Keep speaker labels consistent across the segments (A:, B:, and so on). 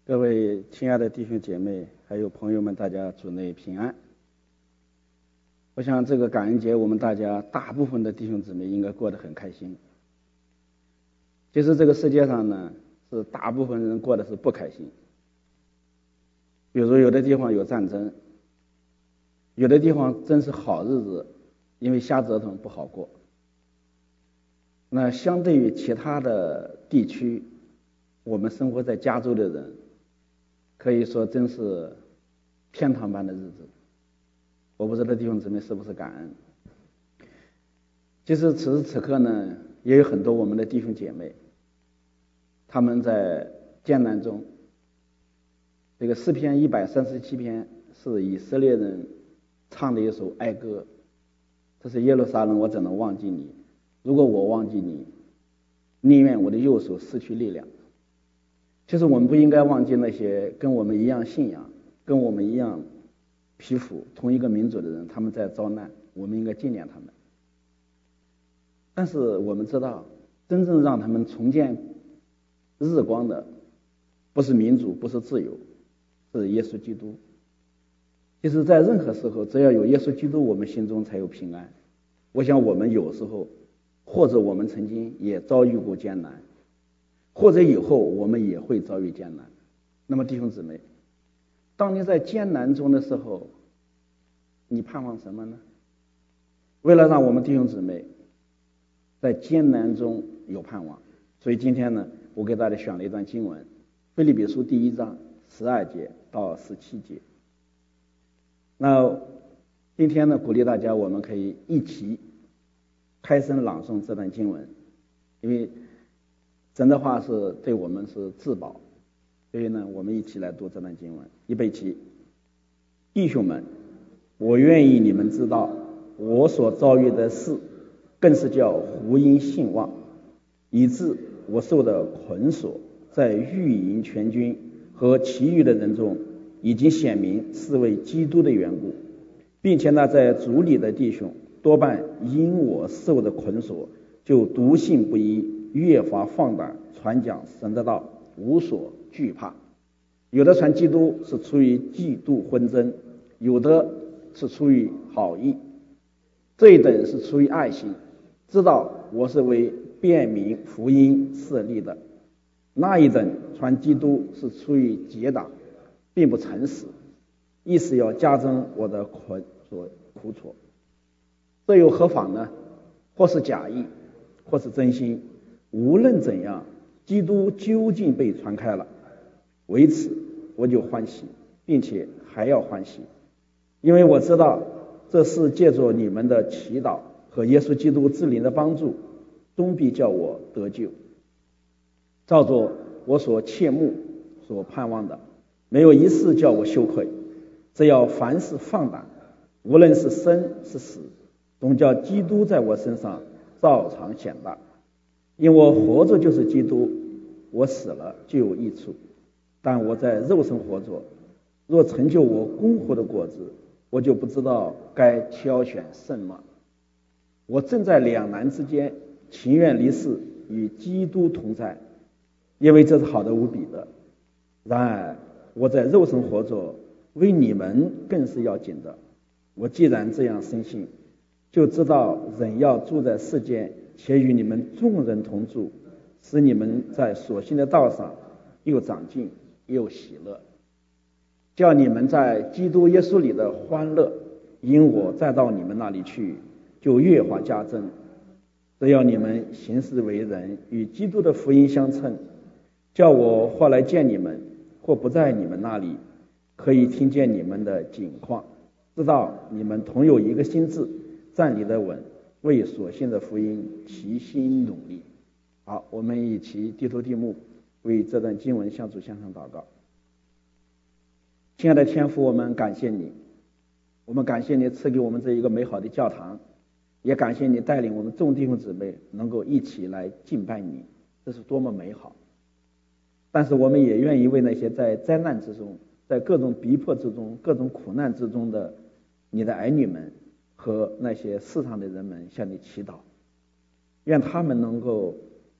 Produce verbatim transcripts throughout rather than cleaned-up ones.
A: 各位亲爱的弟兄姐妹还有朋友们，大家主内平安。我想这个感恩节我们大家大部分的弟兄姊妹应该过得很开心。其实这个世界上呢，是大部分人过得是不开心。比如有的地方有战争，有的地方真是好日子，因为瞎折腾不好过。那相对于其他的地区，我们生活在加州的人可以说真是天堂般的日子。我不知道弟兄姊妹是不是感恩。其实此时此刻呢，也有很多我们的弟兄姐妹，他们在艰难中。这个诗篇一百三十七篇是以色列人唱的一首哀歌，这是耶路撒冷，我怎能忘记你？如果我忘记你，宁愿我的右手失去力量。其实我们不应该忘记那些跟我们一样信仰、跟我们一样皮肤同一个民族的人，他们在遭难，我们应该纪念他们。但是我们知道，真正让他们重见日光的不是民主，不是自由，是耶稣基督。其实在任何时候，只要有耶稣基督，我们心中才有平安。我想我们有时候，或者我们曾经也遭遇过艰难，或者以后我们也会遭遇艰难。那么弟兄姊妹，当你在艰难中的时候，你盼望什么呢？为了让我们弟兄姊妹在艰难中有盼望，所以今天呢，我给大家选了一段经文，腓立比书第一章十二节到十七节。那今天呢，鼓励大家我们可以一起开声朗诵这段经文，因为神的话是对我们是至宝，所以呢，我们一起来读这段经文。预备起。弟兄们，我愿意你们知道，我所遭遇的事，更是叫福音兴旺，以致我受的捆锁，在御营全军和其余的人中，已经显明是为基督的缘故，并且呢，在主里的弟兄多半因我受的捆锁，就笃信不疑，越发放胆传讲神的道，无所惧怕。有的传基督是出于嫉妒纷争，有的是出于好意，这一等是出于爱心，知道我是为辨明福音设立的；那一等传基督是出于结党，并不诚实，意思要加增我的捆锁苦楚。这又何妨呢？或是假意，或是真心，无论怎样，基督究竟被传开了，为此我就欢喜，并且还要欢喜，因为我知道这是借着你们的祈祷和耶稣基督之灵的帮助，终必叫我得救。照着我所切慕所盼望的，没有一事叫我羞愧，只要凡事放胆，无论是生是死，总叫基督在我身上照常显大。因我活着就是基督，我死了就有益处。但我在肉身活着，若成就我功活的果子，我就不知道该挑选什么。我正在两难之间，情愿离世与基督同在，因为这是好的无比的。然而我在肉身活着，为你们更是要紧的。我既然这样深信，就知道人要住在世间，且与你们众人同住，使你们在所信的道上又长进又喜乐，叫你们在基督耶稣里的欢乐，因我再到你们那里去，就越发加增。只要你们行事为人与基督的福音相称，叫我或来见你们，或不在你们那里，可以听见你们的景况，知道你们同有一个心志，站立得稳，为所信的福音齐心努力。好，我们一起低头闭目，为这段经文向主向上祷告。亲爱的天父，我们感谢你，我们感谢你赐给我们这一个美好的教堂，也感谢你带领我们众弟兄姊妹能够一起来敬拜你，这是多么美好。但是我们也愿意为那些在灾难之中，在各种逼迫之中，各种苦难之中的你的儿女们和那些世上的人们向你祈祷，愿他们能够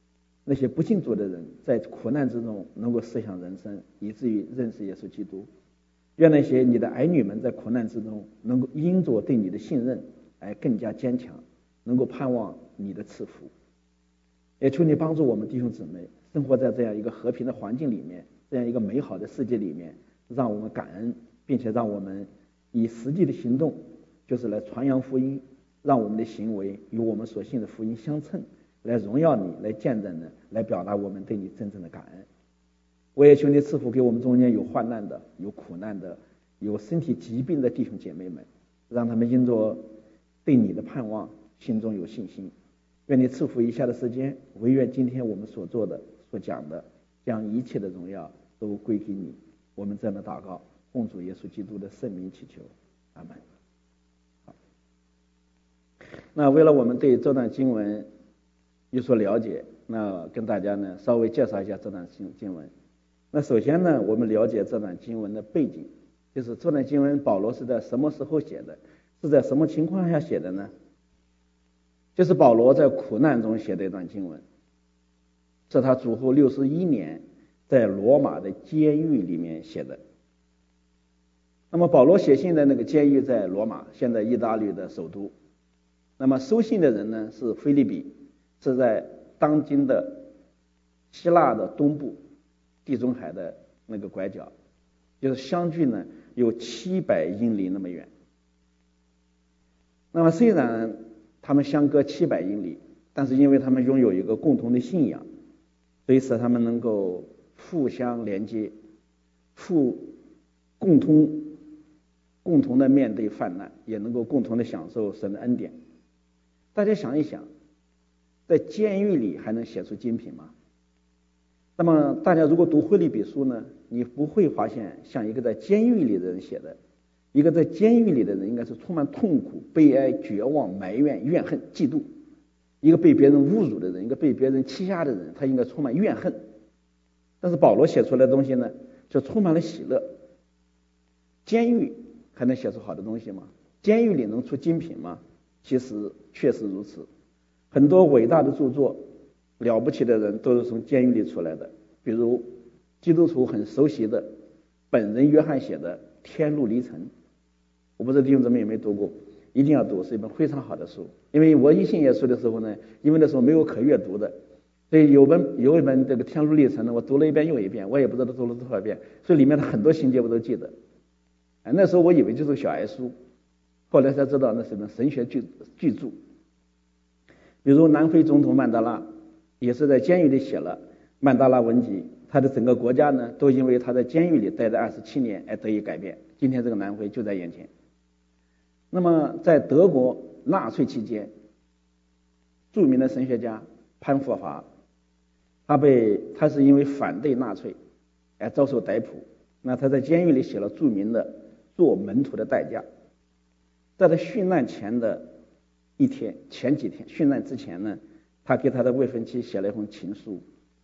A: 那些不信主的人在苦难之中能够思想人生，以至于认识耶稣基督。愿那些你的儿女们在苦难之中能够因着对你的信任而更加坚强，能够盼望你的赐福。也求你帮助我们弟兄姊妹生活在这样一个和平的环境里面，这样一个美好的世界里面，让我们感恩，并且让我们以实际的行动，就是来传扬福音，让我们的行为与我们所信的福音相称，来荣耀你，来见证呢，来表达我们对你真正的感恩。我也求你赐福给我们中间有患难的、有苦难的、有身体疾病的弟兄姐妹们，让他们因着对你的盼望，心中有信心。愿你赐福以下的时间，唯愿今天我们所做的、所讲的，将一切的荣耀都归给你。我们这样的祷告，奉主耶稣基督的圣名祈求，阿门。好，那为了我们对这段经文有所了解，那跟大家呢稍微介绍一下这段经经文。那首先呢，我们了解这段经文的背景，就是这段经文保罗是在什么时候写的，是在什么情况下写的呢？就是保罗在苦难中写的一段经文，是他主后六十一年在罗马的监狱里面写的。那么保罗写信的那个监狱在罗马，现在意大利的首都。那么收信的人呢是腓立比，是在当今的希腊的东部，地中海的那个拐角，就是相距呢有七百英里那么远。那么虽然他们相隔七百英里，但是因为他们拥有一个共同的信仰，所以使他们能够互相连接，互共同共同的面对患难，也能够共同的享受神的恩典。大家想一想，在监狱里还能写出精品吗？那么大家如果读腓立比书呢，你不会发现像一个在监狱里的人写的。一个在监狱里的人应该是充满痛苦、悲哀、绝望、埋怨、怨恨、嫉妒。一个被别人侮辱的人，一个被别人欺压的人，他应该充满怨恨。但是保罗写出来的东西呢，就充满了喜乐。监狱还能写出好的东西吗？监狱里能出精品吗？其实确实如此。很多伟大的著作、了不起的人都是从监狱里出来的。比如基督徒很熟悉的本人约翰写的《天路历程》，我不知道弟兄姊妹有没有读过，一定要读，是一本非常好的书。因为我一信耶稣的时候呢，因为那时候没有可阅读的，所以有本有一本这个《天路历程》呢，我读了一遍又一遍，我也不知道读了多少遍，所以里面的很多情节我都记得。哎，那时候我以为就是个小儿书，后来才知道那是一本神学巨巨著。比如南非总统曼德拉也是在监狱里写了《曼德拉文集》，他的整个国家呢都因为他在监狱里待了二十七年而得以改变。今天这个南非就在眼前。那么在德国纳粹期间，著名的神学家潘霍华，他被他是因为反对纳粹而遭受逮捕。那他在监狱里写了著名的《做门徒的代价》。在他殉难前的一天，前几天殉难之前呢，他给他的未婚妻写了一封情书。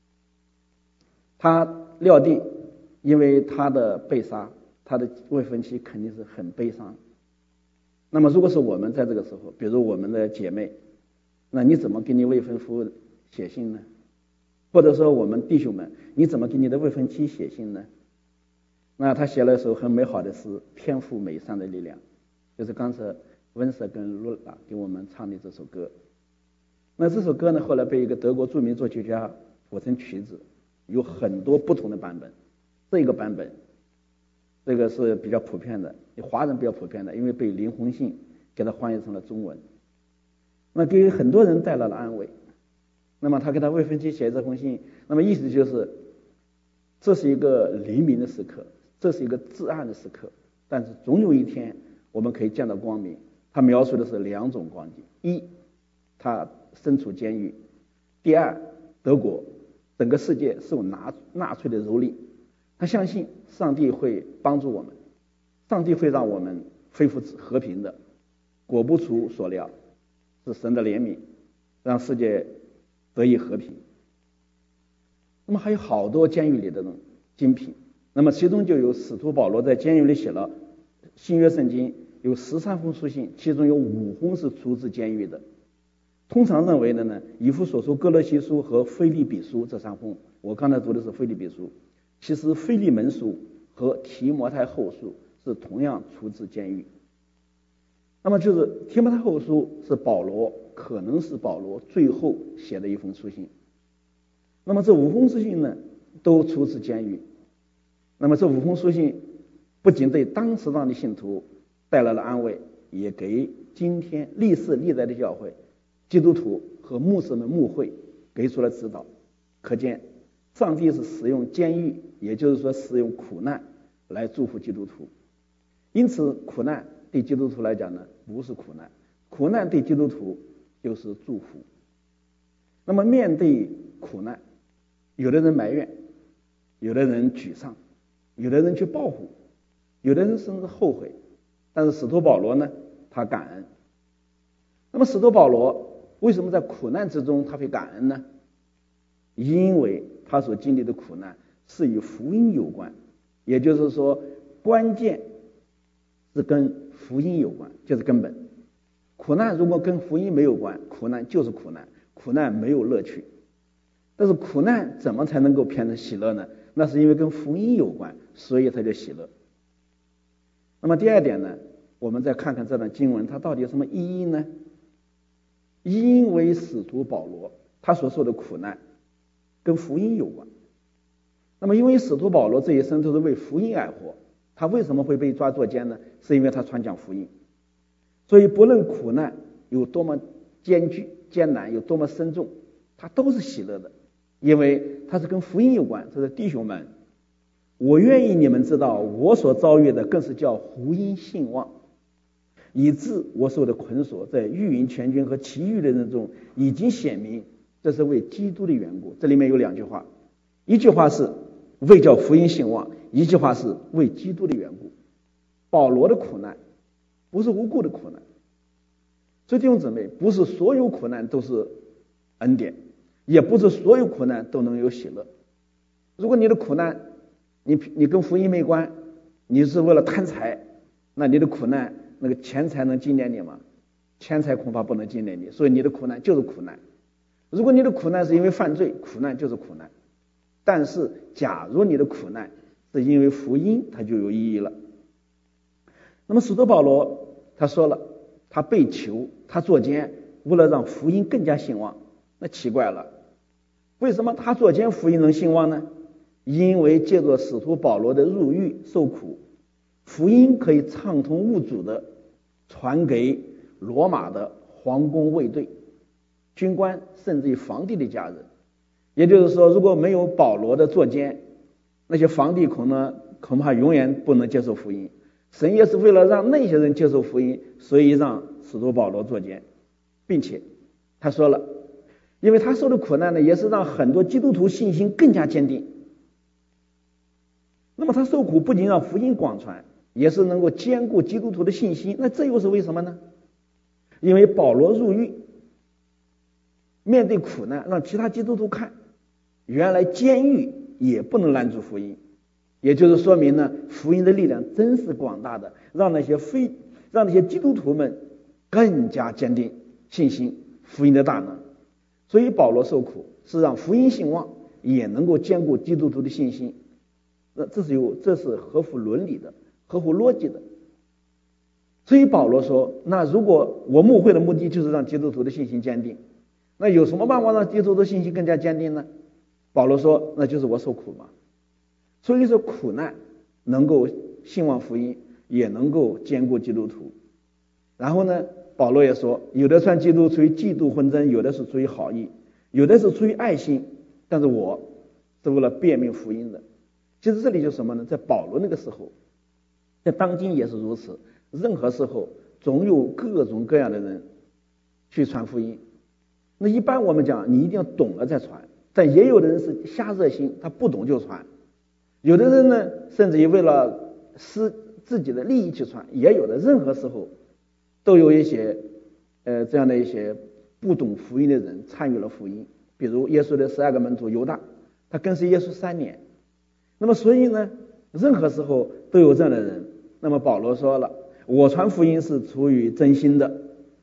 A: 他料定，因为他的被杀，他的未婚妻肯定是很悲伤。那么如果是我们在这个时候，比如我们的姐妹，那你怎么给你未婚夫写信呢？或者说我们弟兄们，你怎么给你的未婚妻写信呢？那他写了一首很美好的诗《天赋美善的力量》，就是刚才温瑟跟露拉给我们唱的这首歌。那这首歌呢，后来被一个德国著名作曲家谱成曲子，有很多不同的版本。这个版本这个是比较普遍的，华人比较普遍的，因为被林鸿信给他翻译成了中文，那给很多人带来了安慰。那么他给他未婚妻写这封信，那么意思就是这是一个黎明的时刻，这是一个至暗的时刻，但是总有一天我们可以见到光明。他描述的是两种光景：一，他身处监狱；第二，德国整个世界受纳纳粹的蹂躏。他相信上帝会帮助我们，上帝会让我们恢复和平的。果不出所料，是神的怜悯让世界得以和平。那么还有好多监狱里的精品，那么其中就有使徒保罗在监狱里写了新约圣经，有十三封书信，其中有五封是出自监狱的。 通常认为的呢，以弗所书、哥罗西书和腓立比书这三封，我刚才读的是腓立比书，其实腓利门书和提摩太后书是同样出自监狱。那么就是提摩太后书是保罗，可能是保罗最后写的一封书信。那么这五封书信呢，都出自监狱。那么这五封书信不仅对当时上的信徒带来了安慰，也给今天历世历代的教会、基督徒和牧师们牧会给出了指导。可见上帝是使用监狱，也就是说使用苦难来祝福基督徒。因此苦难对基督徒来讲呢，不是苦难，苦难对基督徒就是祝福。那么面对苦难，有的人埋怨，有的人沮丧，有的人去报复，有的人甚至后悔。但是使徒保罗呢，他感恩。那么使徒保罗为什么在苦难之中他会感恩呢？因为他所经历的苦难是与福音有关，也就是说关键是跟福音有关，就是根本。苦难如果跟福音没有关，苦难就是苦难，苦难没有乐趣。但是苦难怎么才能够变成喜乐呢？那是因为跟福音有关，所以它就喜乐。那么第二点呢，我们再看看这段经文它到底有什么意义呢？因为使徒保罗他所受的苦难跟福音有关。那么因为使徒保罗这一生都是为福音而活，他为什么会被抓坐监呢？是因为他传讲福音。所以不论苦难有多么艰巨艰难，有多么深重，他都是喜乐的，因为他是跟福音有关。这是弟兄们，我愿意你们知道，我所遭遇的更是叫福音兴旺，以致我受的捆锁在御营全军和其余的人中已经显明，这是为基督的缘故。这里面有两句话，一句话是为叫福音兴旺，一句话是为基督的缘故。保罗的苦难不是无故的苦难，所以弟兄姊妹，不是所有苦难都是恩典，也不是所有苦难都能有喜乐。如果你的苦难你你跟福音没关，你是为了贪财，那你的苦难那个钱财能纪念你吗？钱财恐怕不能纪念你，所以你的苦难就是苦难。如果你的苦难是因为犯罪，苦难就是苦难。但是假如你的苦难是因为福音，它就有意义了。那么使徒保罗他说了，他被囚，他坐监，为了让福音更加兴旺。那奇怪了，为什么他坐监福音能兴旺呢？因为借着使徒保罗的入狱受苦，福音可以畅通无阻的传给罗马的皇宫卫队、军官，甚至于皇帝的家人。也就是说，如果没有保罗的坐监，那些皇帝恐呢恐怕永远不能接受福音。神也是为了让那些人接受福音，所以让使徒保罗坐监，并且他说了，因为他受的苦难呢，也是让很多基督徒信心更加坚定。那么他受苦不仅让福音广传，也是能够兼顾基督徒的信心。那这又是为什么呢？因为保罗入狱，面对苦难，让其他基督徒看，原来监狱也不能拦住福音。也就是说明呢，福音的力量真是广大的，让那些非让那些基督徒们更加坚定信心福音的大能。所以保罗受苦是让福音兴旺，也能够兼顾基督徒的信心。那这是有这是合乎伦理的，合乎逻辑的。所以保罗说，那如果我牧会的目的就是让基督徒的信心坚定，那有什么办法让基督徒的信心更加坚定呢？保罗说，那就是我受苦嘛。所以说苦难能够兴旺福音，也能够兼顾基督徒。然后呢，保罗也说，有的传基督出于嫉妒纷争，有的是出于好意，有的是出于爱心，但是我是为了辨明福音的。其实这里就是什么呢？在保罗那个时候，在当今也是如此，任何时候总有各种各样的人去传福音。那一般我们讲，你一定要懂了再传，但也有的人是瞎热心，他不懂就传。有的人呢，甚至于为了私自己的利益去传，也有的。任何时候都有一些呃这样的一些不懂福音的人参与了福音。比如耶稣的十二个门徒犹大，他跟随耶稣三年。那么所以呢，任何时候都有这样的人。那么保罗说了，我传福音是出于真心的，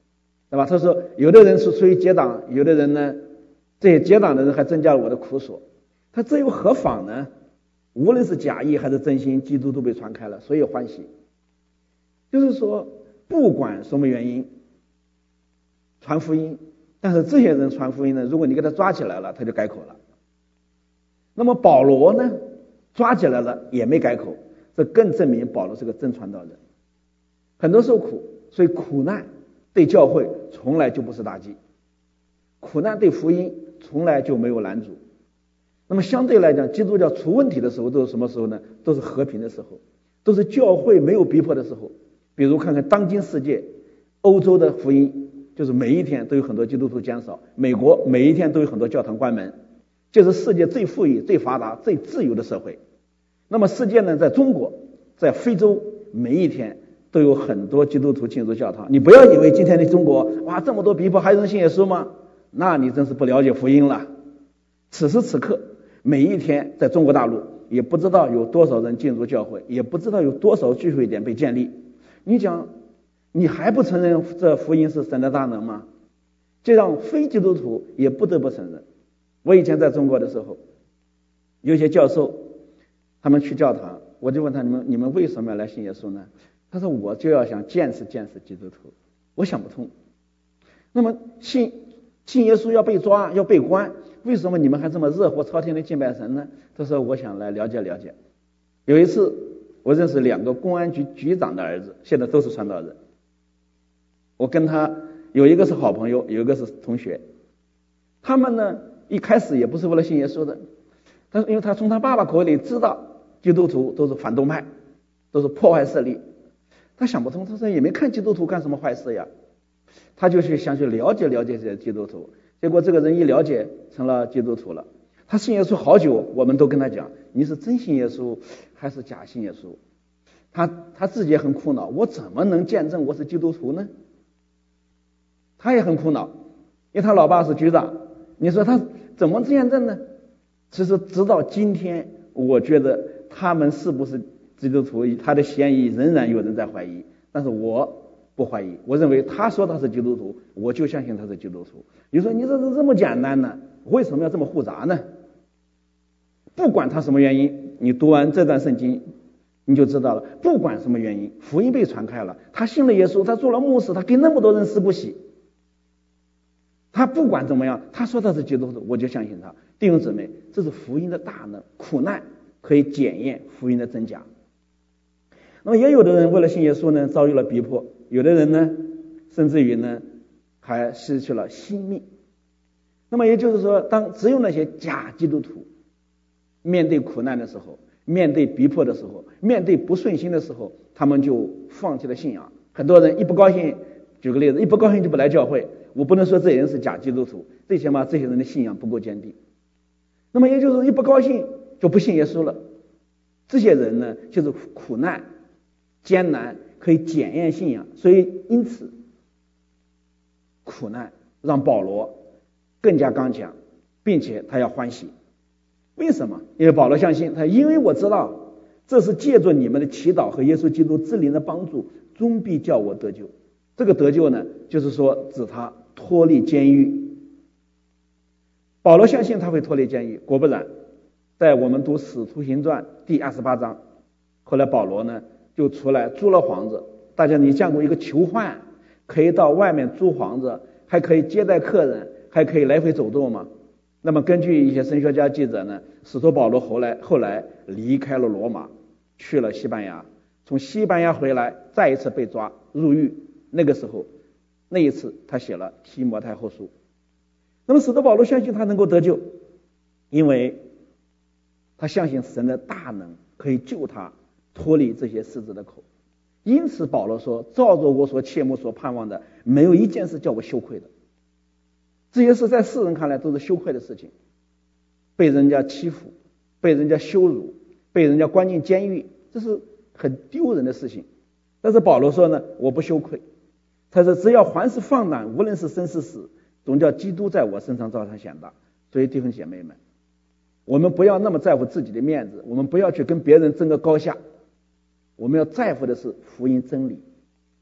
A: 对吧？他说有的人是出于结党，有的人呢，这些结党的人还增加了我的苦索。他这又何妨呢？无论是假意还是真心，基督都被传开了，所以欢喜。就是说不管什么原因传福音，但是这些人传福音呢，如果你给他抓起来了，他就改口了。那么保罗呢，抓起来了也没改口，这更证明保罗是个真传道人。很多受苦，所以苦难对教会从来就不是打击，苦难对福音从来就没有拦阻。那么相对来讲，基督教出问题的时候都是什么时候呢？都是和平的时候，都是教会没有逼迫的时候。比如看看当今世界，欧洲的福音就是每一天都有很多基督徒减少，美国每一天都有很多教堂关门，就是世界最富裕、最发达、最自由的社会。那么世界呢，在中国、在非洲，每一天都有很多基督徒进入教堂。你不要以为今天的中国哇这么多逼迫还有人信耶稣吗？那你真是不了解福音了。此时此刻每一天在中国大陆也不知道有多少人进入教会，也不知道有多少聚会点被建立。你讲你还不承认这福音是神的大能吗？这让非基督徒也不得不承认。我以前在中国的时候，有些教授他们去教堂，我就问他，你们你们为什么要来信耶稣呢？他说我就要想见识见识基督徒。我想不通，那么信信耶稣要被抓要被关，为什么你们还这么热火朝天的敬拜神呢？他说我想来了解了解。有一次我认识两个公安局局长的儿子，现在都是传道人。我跟他有一个是好朋友，有一个是同学。他们呢一开始也不是为了信耶稣的，但是因为他从他爸爸口里知道基督徒都是反动派，都是破坏势力，他想不通，他说也没看基督徒干什么坏事呀，他就去想去了解了解这些基督徒。结果这个人一了解成了基督徒了。他信耶稣好久，我们都跟他讲你是真信耶稣还是假信耶稣。他他自己也很苦恼，我怎么能见证我是基督徒呢？他也很苦恼，因为他老爸是局长，你说他怎么见证呢？其实直到今天，我觉得他们是不是基督徒，他的嫌疑仍然有人在怀疑，但是我不怀疑，我认为他说他是基督徒，我就相信他是基督徒。你说你这是这么简单呢？为什么要这么复杂呢？不管他什么原因，你读完这段圣经你就知道了。不管什么原因，福音被传开了，他信了耶稣，他做了牧师，他给那么多人施不洗，他不管怎么样，他说他是基督徒，我就相信他。弟兄姊妹，这是福音的大能，苦难可以检验福音的真假。那么也有的人为了信耶稣呢，遭遇了逼迫，有的人呢，甚至于呢，还失去了性命。那么也就是说，当只有那些假基督徒面对苦难的时候，面对逼迫的时候，面对不顺心的时候，他们就放弃了信仰。很多人一不高兴，举个例子，一不高兴就不来教会。我不能说这些人是假基督徒，最起码这些人的信仰不够坚定。那么也就是一不高兴就不信耶稣了。这些人呢，就是苦难艰难可以检验信仰，所以因此苦难让保罗更加刚强，并且他要欢喜。为什么？因为保罗相信他，因为我知道这是借助你们的祈祷和耶稣基督之灵的帮助，终必叫我得救。这个得救呢，就是说指他脱离监狱。保罗相信他会脱离监狱，果不然，在我们读使徒行传第二十八章，后来保罗呢就出来租了房子。大家你见过一个囚犯可以到外面租房子，还可以接待客人，还可以来回走动吗？那么根据一些神学家记载呢，使徒保罗后来后来离开了罗马，去了西班牙，从西班牙回来，再一次被抓入狱。那个时候，那一次他写了提摩太后书。那么使徒保罗相信他能够得救，因为他相信神的大能可以救他脱离这些狮子的口。因此保罗说，照着我所切慕所盼望的，没有一件事叫我羞愧的。这些事在世人看来都是羞愧的事情，被人家欺负，被人家羞辱，被人家关进监狱，这是很丢人的事情。但是保罗说呢，我不羞愧。他说只要凡事放胆，无论是生是死，总叫基督在我身上照常显大。所以弟兄姐妹们，我们不要那么在乎自己的面子，我们不要去跟别人争个高下，我们要在乎的是福音真理。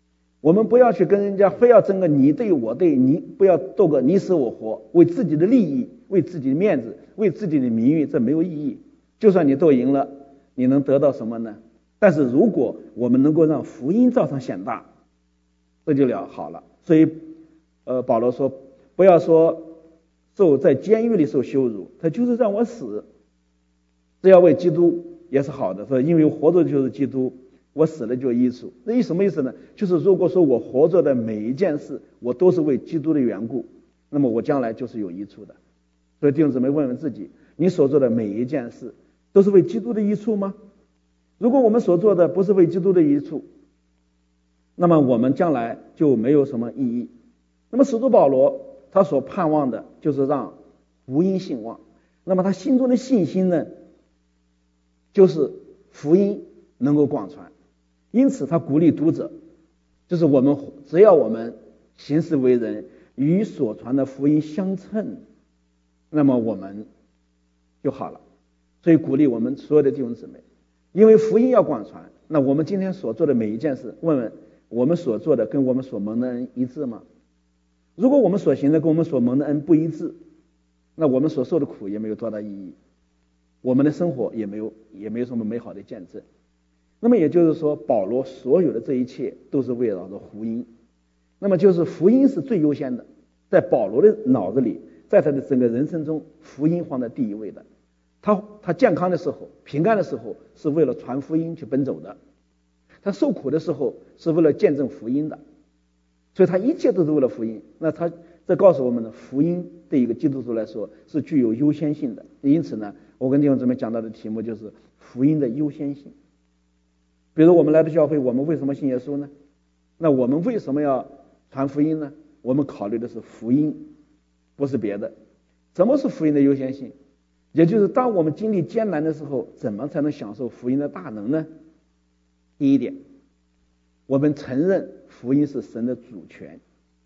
A: 我们不要去跟人家非要争个你对我对，你不要斗个你死我活，为自己的利益，为自己的面子，为自己的名誉，这没有意义。就算你斗赢了，你能得到什么呢？但是如果我们能够让福音照常显大，这就了好了。所以呃，保罗说不要说受在监狱里受羞辱，他就是让我死，只要为基督也是好的，说因为活着就是基督，我死了就益处。那意什么意思呢？就是如果说我活着的每一件事我都是为基督的缘故，那么我将来就是有益处的。所以弟兄姊妹问问自己，你所做的每一件事都是为基督的益处吗？如果我们所做的不是为基督的益处，那么我们将来就没有什么意义。那么使徒保罗他所盼望的就是让福音兴旺，那么他心中的信心呢，就是福音能够广传。因此他鼓励读者，就是我们只要我们行事为人与所传的福音相称，那么我们就好了。所以鼓励我们所有的弟兄姊妹，因为福音要广传，那我们今天所做的每一件事，问问我们所做的跟我们所蒙的恩一致吗？如果我们所行的跟我们所蒙的恩不一致，那我们所受的苦也没有多大意义，我们的生活也没有也没有什么美好的见证。那么也就是说，保罗所有的这一切都是围绕着福音。那么就是福音是最优先的，在保罗的脑子里，在他的整个人生中，福音放在第一位的。他他健康的时候，平安的时候，是为了传福音去奔走的；他受苦的时候，是为了见证福音的。所以他一切都是为了福音。那他这告诉我们呢，福音对一个基督徒来说是具有优先性的。因此呢，我跟弟兄姊妹讲到的题目就是福音的优先性。比如我们来到教会，我们为什么信耶稣呢？那我们为什么要传福音呢？我们考虑的是福音，不是别的。什么是福音的优先性？也就是当我们经历艰难的时候，怎么才能享受福音的大能呢？第一点，我们承认福音是神的主权。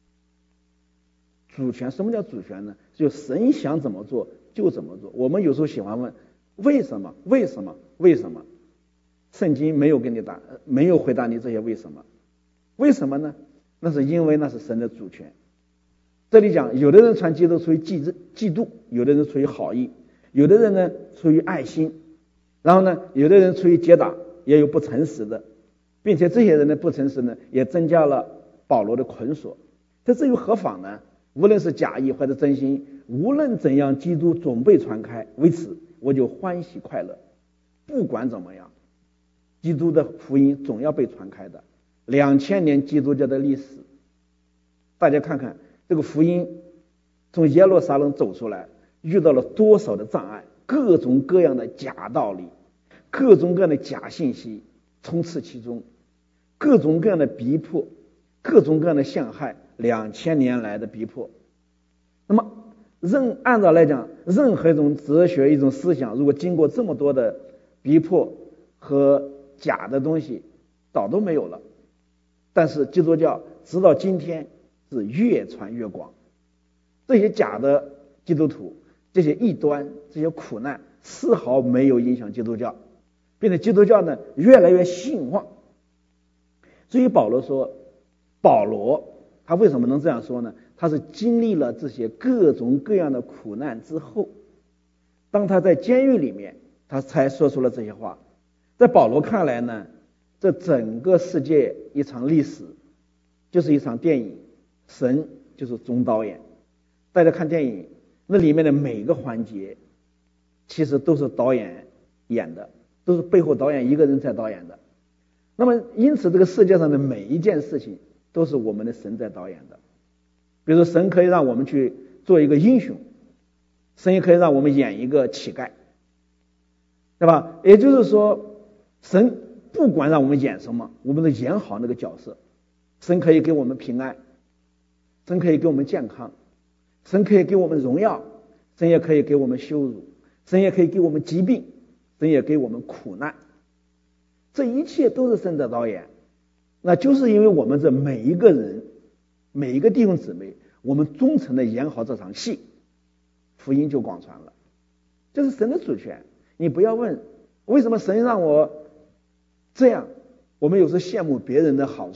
A: 主权，什么叫主权呢？就神想怎么做就怎么做。我们有时候喜欢问为什么为什么为什么，圣经没有给你答，没有回答你这些为什么。为什么呢？那是因为那是神的主权。这里讲，有的人传基督出于嫉嫉妒，有的人出于好意，有的人呢出于爱心，然后呢有的人出于结党，也有不诚实的，并且这些人的不诚实呢也增加了保罗的捆锁。这至于何妨呢？无论是假意或者真心，无论怎样，基督总被传开，为此我就欢喜快乐。不管怎么样，基督的福音总要被传开的。两千年基督教的历史，大家看看这个福音从耶路撒冷走出来，遇到了多少的障碍，各种各样的假道理，各种各样的假信息充斥其中，各种各样的逼迫，各种各样的陷害，两千年来的逼迫。那么任按照来讲，任何一种哲学一种思想，如果经过这么多的逼迫和假的东西，早都没有了。但是基督教直到今天是越传越广，这些假的基督徒，这些异端，这些苦难丝毫没有影响基督教，并且基督教呢越来越兴旺。所以保罗说，保罗他为什么能这样说呢？他是经历了这些各种各样的苦难之后，当他在监狱里面，他才说出了这些话。在保罗看来呢，这整个世界一场历史就是一场电影，神就是总导演。大家看电影，那里面的每个环节其实都是导演演的，都是背后导演一个人在导演的。那么因此这个世界上的每一件事情都是我们的神在导演的。比如说神可以让我们去做一个英雄，神也可以让我们演一个乞丐，对吧？也就是说神不管让我们演什么，我们都演好那个角色。神可以给我们平安，神可以给我们健康，神可以给我们荣耀，神也可以给我们羞辱，神也可以给我们疾病，神也给我们苦难。这一切都是神的导演。那就是因为我们这每一个人，每一个弟兄姊妹，我们忠诚的演好这场戏，福音就广传了。这是神的主权。你不要问为什么神让我这样，我们有时羡慕别人的好处，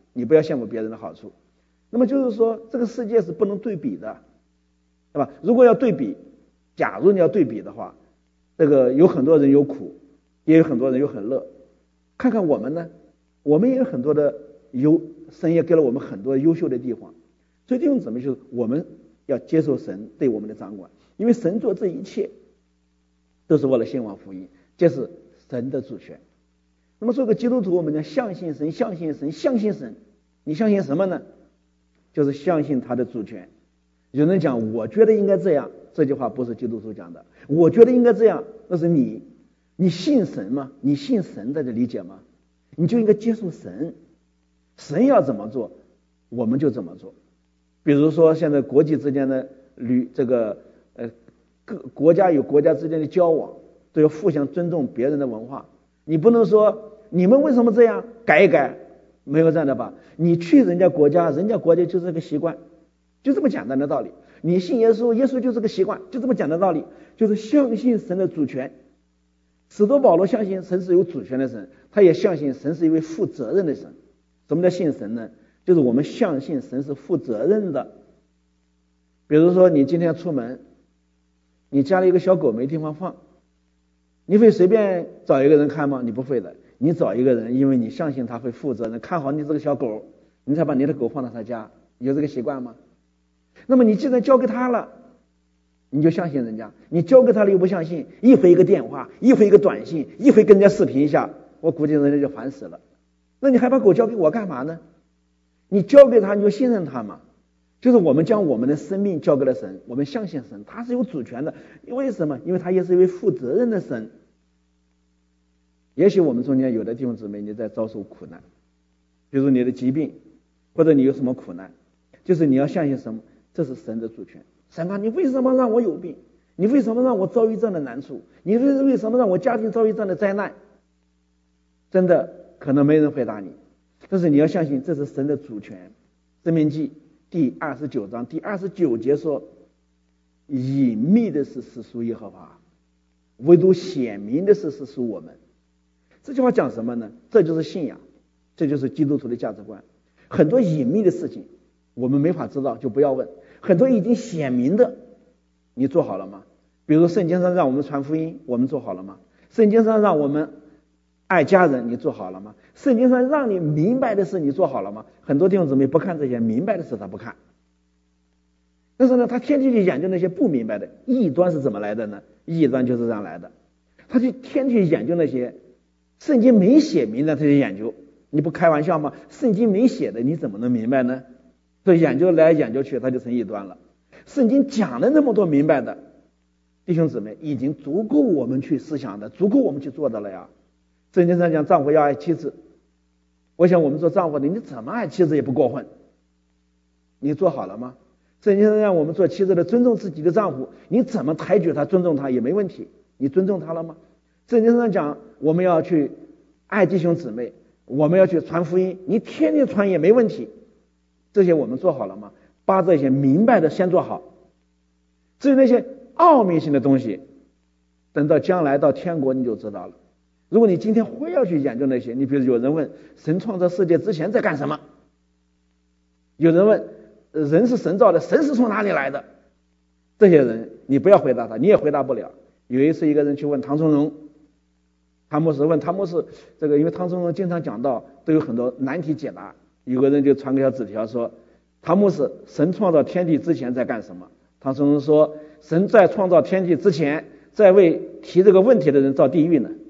A: 你不要羡慕别人的好处。那么就是说，这个世界是不能对比的，对吧？如果要对比，假如你要对比的话，这个有很多人有苦，也有很多人有很乐。看看我们呢，我们也有很多的优，神也给了我们很多优秀的地方。所以弟兄姊妹，就是我们要接受神对我们的掌管，因为神做这一切都是为了兴旺福音，这是神的主权。那么做个基督徒，我们要相信神，相信神，相信神。你相信什么呢？就是相信他的主权。有人讲我觉得应该这样，这句话不是基督徒讲的。我觉得应该这样，那是你你信神吗？你信神的理解吗？你就应该接受神，神要怎么做我们就怎么做。比如说现在国际之间的旅这个呃各国家与国家之间的交往，都要互相尊重别人的文化。你不能说你们为什么这样，改一改，没有这样的吧？你去人家国家，人家国家就是个习惯，就这么简单的道理。你信耶稣，耶稣就是个习惯，就这么简单的道理，就是相信神的主权。使徒保罗相信神是有主权的神，他也相信神是一位负责任的神。什么叫信神呢？就是我们相信神是负责任的。比如说你今天出门，你家里一个小狗没地方放，你会随便找一个人看吗？你不会的，你找一个人，因为你相信他会负责任，看好你这个小狗，你才把你的狗放到他家。有这个习惯吗？那么你既然交给他了，你就相信人家。你交给他了又不相信，一回一个电话，一回一个短信，一回跟人家视频一下，我估计人家就烦死了。那你还把狗交给我干嘛呢？你交给他你就信任他嘛。就是我们将我们的生命交给了神，我们相信神，他是有主权的。为什么？因为他也是一位负责任的神。也许我们中间有的弟兄姊妹你在遭受苦难，比如你的疾病，或者你有什么苦难，就是你要相信什么？这是神的主权。神啊，你为什么让我有病？你为什么让我遭遇这样的难处？你为什么让我家庭遭遇这样的灾难？真的可能没人回答你，但是你要相信这是神的主权。申命记第二十九章第二十九节说，隐秘的事是属耶和华，唯独显明的事是属我们。这句话讲什么呢？这就是信仰，这就是基督徒的价值观。很多隐秘的事情我们没法知道，就不要问。很多已经显明的，你做好了吗？比如圣经上让我们传福音，我们做好了吗？圣经上让我们爱家人，你做好了吗？圣经上让你明白的事，你做好了吗？很多弟兄姊妹不看这些，明白的事他不看，但是呢，他天天去研究那些不明白的。异端是怎么来的呢？异端就是这样来的，他就天天研究那些圣经没写明的，他就研究。你不开玩笑吗？圣经没写的你怎么能明白呢？所以研究来研究去，他就成异端了。圣经讲了那么多明白的，弟兄姊妹已经足够我们去思想的，足够我们去做的了呀。圣经上讲丈夫要爱妻子，我想我们做丈夫的，你怎么爱妻子也不过分，你做好了吗？圣经上让我们做妻子的尊重自己的丈夫，你怎么抬举他尊重他也没问题，你尊重他了吗？圣经上讲我们要去爱弟兄姊妹，我们要去传福音，你天天传也没问题，这些我们做好了吗？把这些明白的先做好，至于那些奥秘性的东西，等到将来到天国你就知道了。如果你今天非要去研究那些，你比如有人问神创造世界之前在干什么，有人问人是神造的，神是从哪里来的，这些人你不要回答他，你也回答不了。有一次一个人去问唐崇荣，唐牧师问唐牧师这个，因为唐崇荣经常讲道都有很多难题解答，有个人就传个小纸条说，唐牧师，神创造天地之前在干什么？唐崇荣说，神在创造天地之前在为提这个问题的人造地狱呢。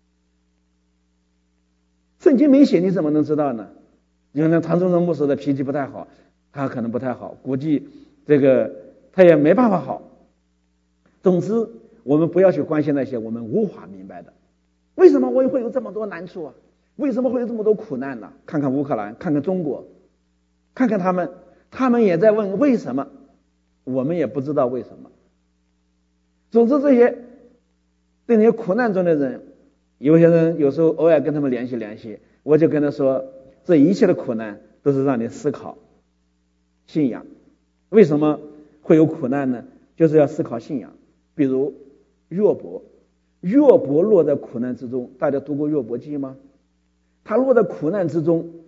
A: 圣经没写你怎么能知道呢？因为唐崇荣牧师的脾气不太好，他可能不太好，估计这个他也没办法好。总之我们不要去关心那些我们无法明白的。为什么我会有这么多难处啊？为什么会有这么多苦难呢？看看乌克兰，看看中国，看看他们，他们也在问为什么，我们也不知道为什么。总之这些对那些苦难中的人，有些人有时候偶尔跟他们联系联系，我就跟他说，这一切的苦难都是让你思考信仰。为什么会有苦难呢？就是要思考信仰。比如约伯，约伯落在苦难之中，大家读过约伯记吗？他落在苦难之中，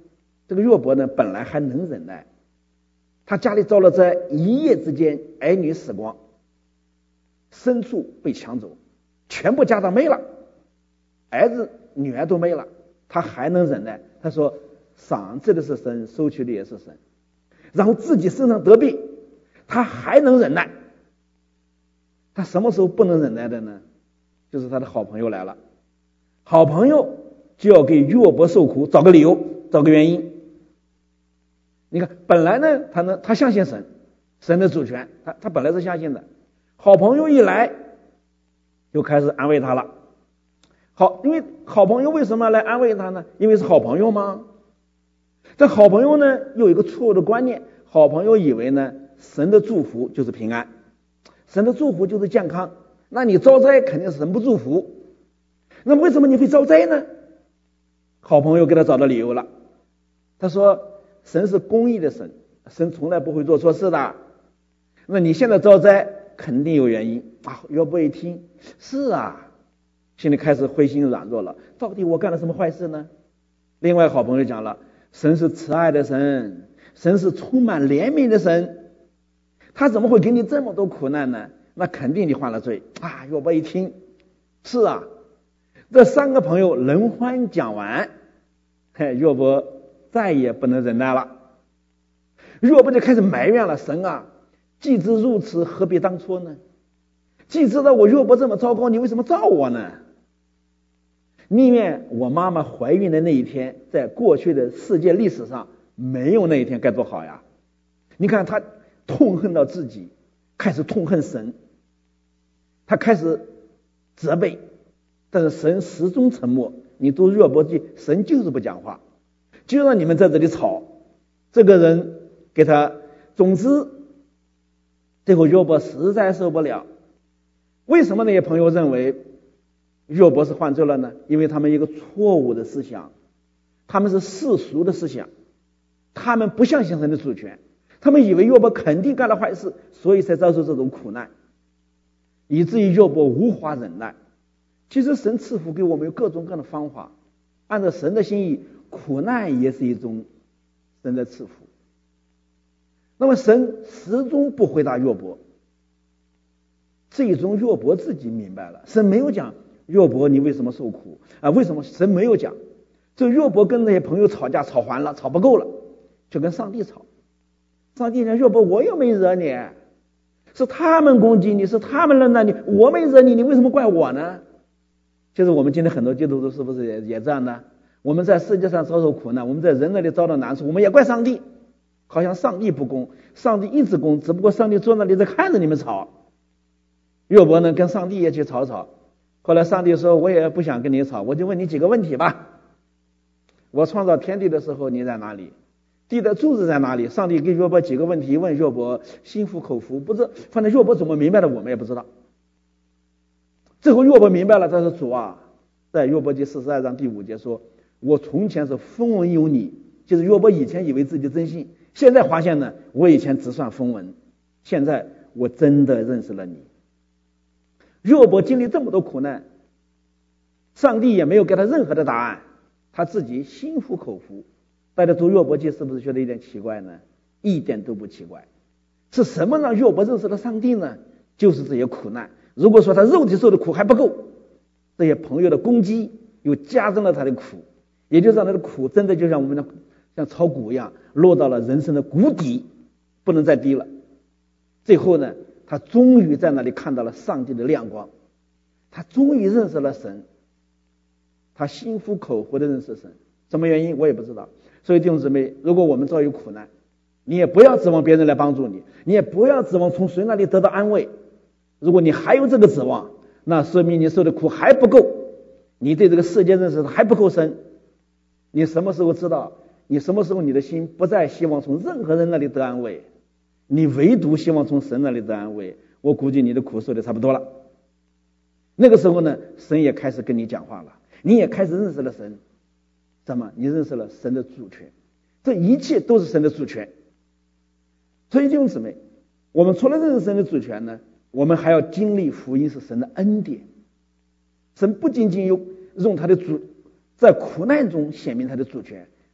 A: 这个约伯呢，本来还能忍耐，他家里遭了这一夜之间儿女死光，牲畜被抢走，全部家当没了，儿子女儿都没了，他还能忍耐。他说赏赐的是神，收取的也是神。然后自己身上得病，他还能忍耐。他什么时候不能忍耐的呢？就是他的好朋友来了，好朋友就要给约伯受苦找个理由，找个原因。你看，本来呢，他呢，他相信神，神的主权，他他本来是相信的。好朋友一来，就开始安慰他了。好，因为好朋友为什么来安慰他呢？因为是好朋友吗？这好朋友呢，有一个错误的观念，好朋友以为呢，神的祝福就是平安，神的祝福就是健康。那你遭灾肯定是神不祝福，那为什么你会遭灾呢？好朋友给他找到理由了，他说神是公义的神，神从来不会做错事的。那你现在遭灾肯定有原因啊。约伯一听，是啊，心里开始灰心软弱了，到底我干了什么坏事呢？另外好朋友讲了，神是慈爱的神，神是充满怜悯的神，他怎么会给你这么多苦难呢？那肯定你犯了罪啊。约伯一听，是啊。这三个朋友人欢讲完，嘿，约伯再也不能忍耐了。约伯就开始埋怨了，神啊，既知如此，何必当初呢？既知道我约伯这么糟糕，你为什么造我呢？宁愿我妈妈怀孕的那一天，在过去的世界历史上没有那一天该多好呀。你看他痛恨到自己，开始痛恨神，他开始责备，但是神始终沉默。你读约伯记，神就是不讲话，就让你们在这里吵。这个人给他，总之最后约伯实在受不了。为什么那些朋友认为约伯是犯罪了呢？因为他们一个错误的思想，他们是世俗的思想，他们不相信神的主权，他们以为约伯肯定干了坏事，所以才遭受这种苦难，以至于约伯无法忍耐。其实神赐福给我们有各种各样的方法，按照神的心意，苦难也是一种神的赐福。那么神始终不回答约伯，最终约伯自己明白了，神没有讲约伯你为什么受苦啊？为什么神没有讲？这约伯跟那些朋友吵架吵完了，吵不够了，就跟上帝吵。上帝讲约伯，我又没惹你，是他们攻击你，是他们论断你，我没惹你，你为什么怪我呢？就是我们今天很多基督徒是不是也也这样呢？我们在世界上遭受苦难，我们在人那里遭到难处，我们也怪上帝，好像上帝不公，上帝一直公，只不过上帝坐那里在看着你们吵。约伯呢跟上帝也去吵吵，后来上帝说我也不想跟你吵，我就问你几个问题吧。我创造天地的时候你在哪里？地的柱子在哪里？上帝给约伯几个问题，问约伯心服口服，不知反正约伯怎么明白的我们也不知道。最后约伯明白了，他说主啊，在约伯记四十二章第五节说，我从前是风闻有你，就是约伯以前以为自己真信，现在发现呢，我以前只算风闻，现在我真的认识了你。约伯经历这么多苦难，上帝也没有给他任何的答案，他自己心服口服。大家读约伯记是不是觉得有点奇怪呢？一点都不奇怪。是什么让约伯认识了上帝呢？就是这些苦难。如果说他肉体受的苦还不够，这些朋友的攻击又加深了他的苦，也就让他的苦真的就像我们的像炒股一样，落到了人生的谷底，不能再低了。最后呢，他终于在那里看到了上帝的亮光，他终于认识了神，他心服口服的认识神。什么原因我也不知道。所以弟兄姊妹，如果我们遭遇苦难，你也不要指望别人来帮助你，你也不要指望从谁那里得到安慰。如果你还有这个指望，那说明你受的苦还不够，你对这个世界认识还不够深。你什么时候知道，你什么时候你的心不再希望从任何人那里得安慰，你唯独希望从神那里得安慰，我估计你的苦受的差不多了。那个时候呢，神也开始跟你讲话了，你也开始认识了神。什么？你认识了神的主权，这一切都是神的主权。所以弟兄姊妹，我们除了认识神的主权呢，我们还要经历福音是神的恩典。神不仅仅用用他的主在苦难中显明他的主权，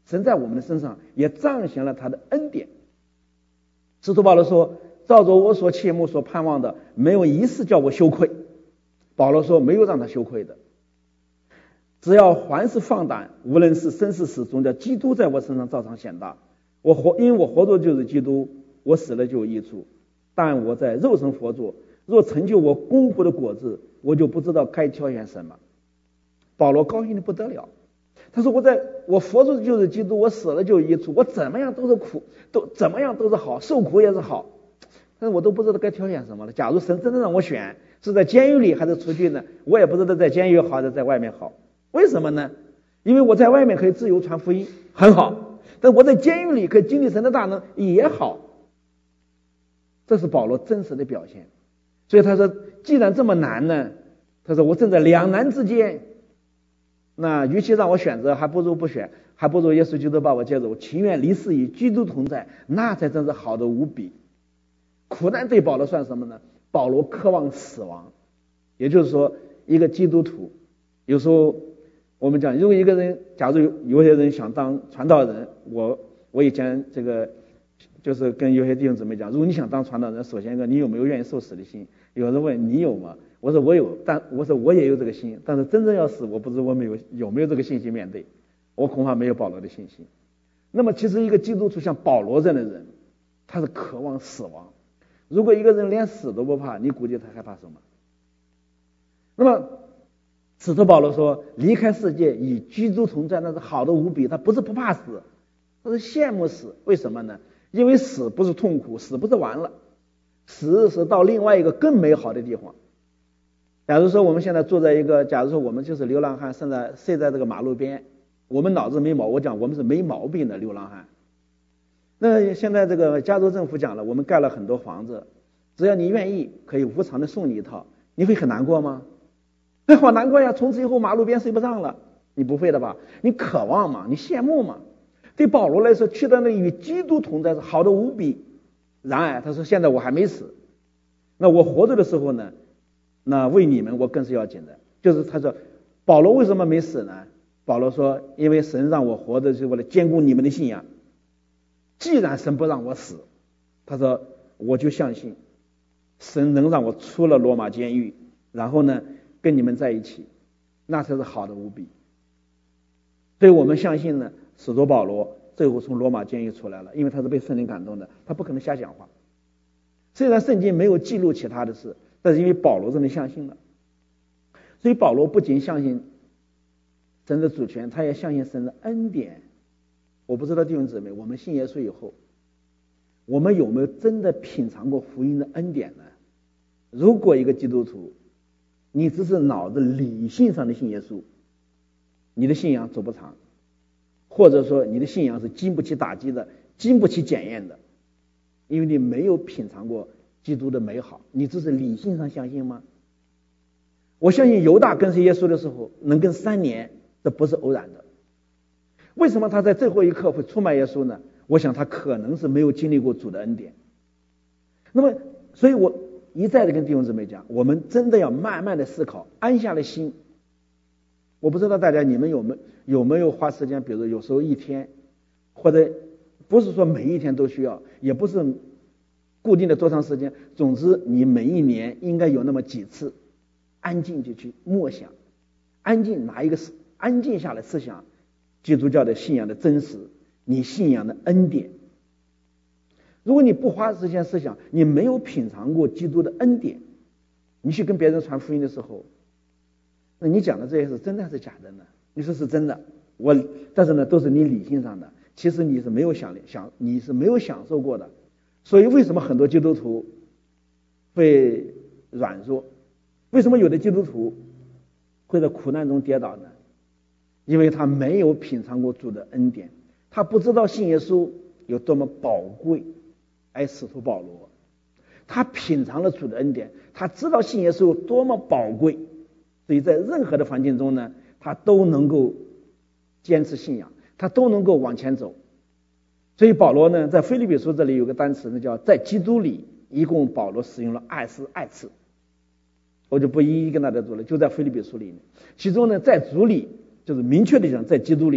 A: 神在我们的身上也彰显了他的恩典。使徒保罗说，照着我所切慕所盼望的，没有一事叫我羞愧。保罗说没有让他羞愧的，只要凡事放胆，无论是生是死，总叫基督在我身上照常显大。我活，因为我活着就是基督，我死了就有益处。但我在肉身活着，若成就我功夫的果子，我就不知道该挑选什么。保罗高兴的不得了，他说我在我活着就是基督，我死了就有益处，我怎么样都是苦，都怎么样都是好，受苦也是好，但是我都不知道该挑选什么了。假如神真的让我选，是在监狱里还是出去呢？我也不知道在监狱好还是在外面好。为什么呢？因为我在外面可以自由传福音，很好，但我在监狱里可以经历神的大能，也好。这是保罗真实的表现。所以他说，既然这么难呢，他说我正在两难之间，那与其让我选择，还不如不选，还不如耶稣基督把我接走，情愿离世与基督同在，那才真是好的无比。苦难对保罗算什么呢？保罗渴望死亡。也就是说，一个基督徒，有时候我们讲，如果一个人，假如有有些人想当传道人，我我以前这个就是跟有些弟兄姊妹讲，如果你想当传道人，首先一个，你有没有愿意受死的心？有人问你有吗？我说我有，但我说我也有这个心，但是真正要死，我不知道我没有有没有这个信心面对，我恐怕没有保罗的信心。那么其实一个基督徒像保罗这样的人，他是渴望死亡。如果一个人连死都不怕，你估计他害怕什么？那么使徒保罗说，离开世界与基督同在，那是好的无比。他不是不怕死，他是羡慕死。为什么呢？因为死不是痛苦，死不是完了，死是到另外一个更美好的地方。假如说我们现在坐在一个，假如说我们就是流浪汉，现在睡在这个马路边，我们脑子没毛，我讲我们是没毛病的流浪汉。那现在这个加州政府讲了，我们盖了很多房子，只要你愿意，可以无偿的送你一套，你会很难过吗？哎，好难过呀！从此以后马路边睡不上了，你不会的吧？你渴望嘛，你羡慕嘛。对保罗来说，去到那里与基督同在是好的无比。然而他说，现在我还没死，那我活着的时候呢，那为你们我更是要紧的。就是他说，保罗为什么没死呢？保罗说，因为神让我活着是为了坚固你们的信仰。既然神不让我死，他说我就相信神能让我出了罗马监狱，然后呢跟你们在一起，那才是好的无比。所以我们相信呢，使徒保罗最后从罗马监狱出来了，因为他是被圣灵感动的，他不可能瞎讲话。虽然圣经没有记录其他的事，但是因为保罗真的相信了，所以保罗不仅相信神的主权，他也相信神的恩典。我不知道弟兄姊妹，我们信耶稣以后，我们有没有真的品尝过福音的恩典呢？如果一个基督徒，你只是脑子理性上的信耶稣，你的信仰走不长，或者说你的信仰是经不起打击的，经不起检验的，因为你没有品尝过基督的美好。你只是理性上相信吗？我相信犹大跟随耶稣的时候能跟三年，这不是偶然的。为什么他在最后一刻会出卖耶稣呢？我想他可能是没有经历过主的恩典。那么所以我一再的跟弟兄姊妹讲，我们真的要慢慢的思考，安下了心。我不知道大家你们有没有有没有花时间，比如有时候一天，或者不是说每一天都需要，也不是固定的多长时间，总之你每一年应该有那么几次安静就去默想，安静拿一个安静下来思想基督教的信仰的真实，你信仰的恩典。如果你不花时间思想，你没有品尝过基督的恩典，你去跟别人传福音的时候，那你讲的这些是真的还是假的呢？你说是真的，我但是呢都是你理性上的，其实你是没有享享你是没有享受过的。所以为什么很多基督徒会软弱？为什么有的基督徒会在苦难中跌倒呢？因为他没有品尝过主的恩典，他不知道信耶稣有多么宝贵。哎，使徒保罗他品尝了主的恩典，他知道信耶稣有多么宝贵，所以在任何的环境中呢，他都能够坚持信仰，他都能够往前走。所以保罗呢，在腓立比书这里有个单词呢，叫在基督里，一共保罗使用了二十二次，我就不一一跟大家读了，就在腓立比书里面。其中呢，在主里就是明确的讲，在基督里呢，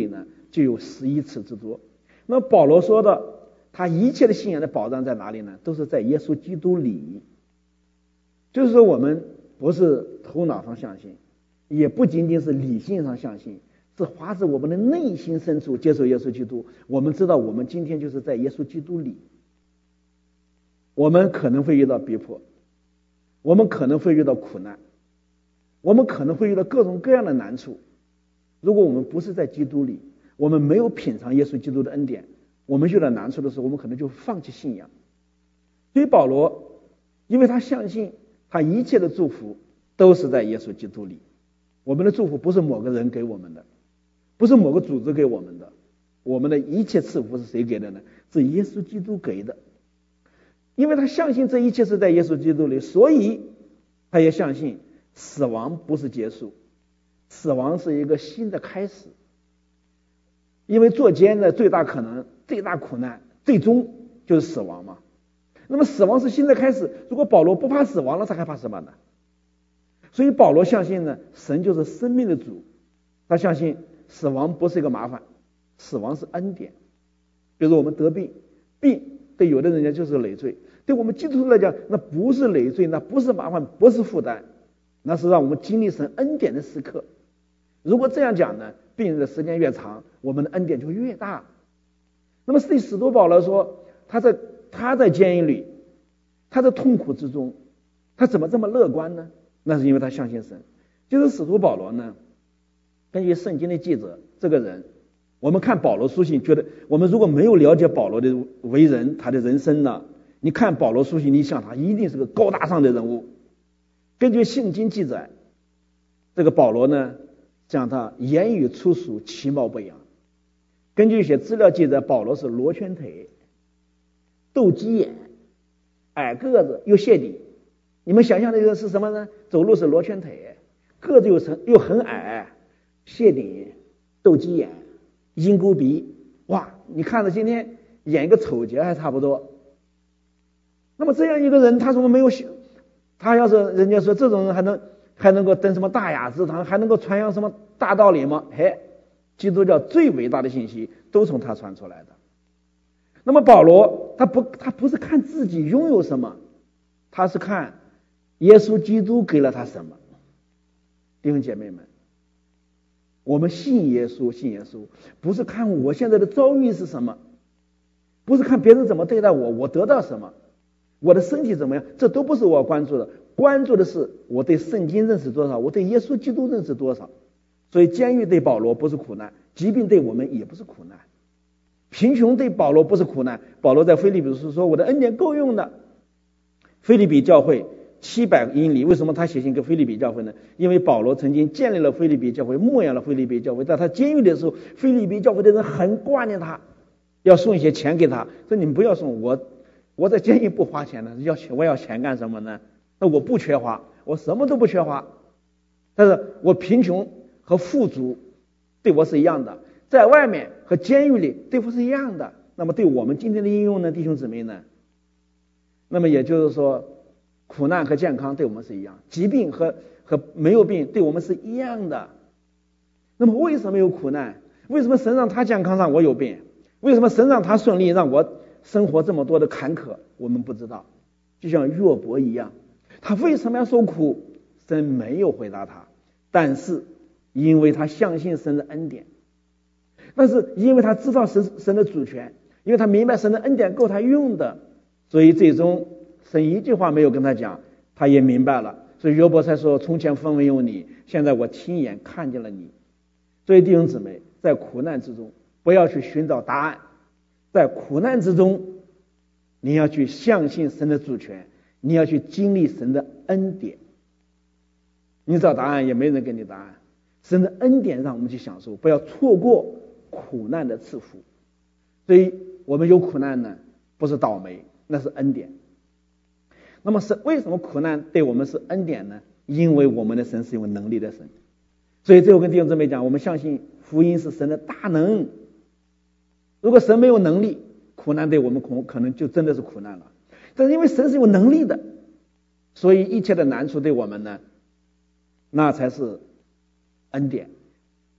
A: 就有十一次之多。那么保罗说的，他一切的信仰的保障在哪里呢？都是在耶稣基督里。就是说我们不是头脑上相信，也不仅仅是理性上相信，是发自我们的内心深处接受耶稣基督。我们知道我们今天就是在耶稣基督里。我们可能会遇到逼迫，我们可能会遇到苦难，我们可能会遇到各种各样的难处。如果我们不是在基督里，我们没有品尝耶稣基督的恩典，我们遇到难处的时候，我们可能就放弃信仰。所以保罗，因为他相信他一切的祝福都是在耶稣基督里。我们的祝福不是某个人给我们的，不是某个组织给我们的，我们的一切赐福是谁给的呢？是耶稣基督给的。因为他相信这一切是在耶稣基督里，所以他也相信死亡不是结束，死亡是一个新的开始。因为做奸的最大可能、最大苦难，最终就是死亡嘛。那么死亡是新的开始，如果保罗不怕死亡了，他还怕什么呢？所以保罗相信呢，神就是生命的主，他相信死亡不是一个麻烦，死亡是恩典。比如我们得病，病对有的人家就是累赘，对我们基督徒来讲，那不是累赘，那不是麻烦，不是负担，那是让我们经历神恩典的时刻。如果这样讲呢，病人的时间越长，我们的恩典就越大。那么对使徒保罗说，他在他在监狱里，他在痛苦之中，他怎么这么乐观呢？那是因为他相信神。就是使徒保罗呢，根据圣经的记载，这个人，我们看保罗书信，觉得我们如果没有了解保罗的为人，他的人生呢，你看保罗书信，你想他一定是个高大上的人物。根据圣经记载，这个保罗呢，讲他言语粗俗，其貌不扬。根据一些资料记载，保罗是罗圈腿、斗鸡眼、矮个子又谢顶。你们想象的是什么呢？走路是罗圈腿，个子又很又很矮，谢顶、斗鸡眼、鹰钩鼻，哇！你看着今天演一个丑角还差不多。那么这样一个人，他怎么没有？他要是人家说这种人还能还能够登什么大雅之堂，还能够传扬什么大道理吗？嘿，基督教最伟大的信息都从他传出来的。那么保罗他不他不是看自己拥有什么，他是看耶稣基督给了他什么。弟兄姐妹们，我们信耶稣，信耶稣不是看我现在的遭遇是什么，不是看别人怎么对待我，我得到什么，我的身体怎么样，这都不是我要关注的。关注的是我对圣经认识多少，我对耶稣基督认识多少。所以监狱对保罗不是苦难，疾病对我们也不是苦难，贫穷对保罗不是苦难。保罗在腓立比书说，我的恩典够用的。腓立比教会七百英里，为什么他写信给腓立比教会呢？因为保罗曾经建立了腓立比教会，牧养了腓立比教会。在他监狱的时候，腓立比教会的人很挂念他，要送一些钱给他，说你们不要送我，我在监狱不花钱的，要钱我要钱干什么呢？那我不缺花，我什么都不缺花，但是我贫穷和富足对我是一样的，在外面和监狱里对我是一样的。那么对我们今天的应用呢，弟兄姊妹呢？那么也就是说，苦难和健康对我们是一样，疾病和和没有病对我们是一样的。那么为什么有苦难？为什么神让他健康，让我有病？为什么神让他顺利，让我生活这么多的坎坷？我们不知道。就像约伯一样，他为什么要受苦？神没有回答他，但是因为他相信神的恩典，但是因为他知道神神的主权，因为他明白神的恩典够他用的，所以最终神一句话没有跟他讲，他也明白了。所以约伯才说，从前分文有你，现在我亲眼看见了你。所以弟兄姊妹，在苦难之中不要去寻找答案，在苦难之中你要去相信神的主权，你要去经历神的恩典。你找答案也没人给你答案，神的恩典让我们去享受，不要错过苦难的赐福。所以我们有苦难呢，不是倒霉，那是恩典。那么是为什么苦难对我们是恩典呢？因为我们的神是有能力的神。所以最后跟弟兄姊妹讲，我们相信福音是神的大能。如果神没有能力，苦难对我们可可能就真的是苦难了。但是因为神是有能力的，所以一切的难处对我们呢，那才是恩典。